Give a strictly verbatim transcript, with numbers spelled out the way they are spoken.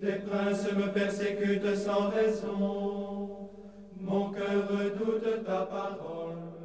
Les princes me persécutent sans raison. Mon cœur redoute ta parole.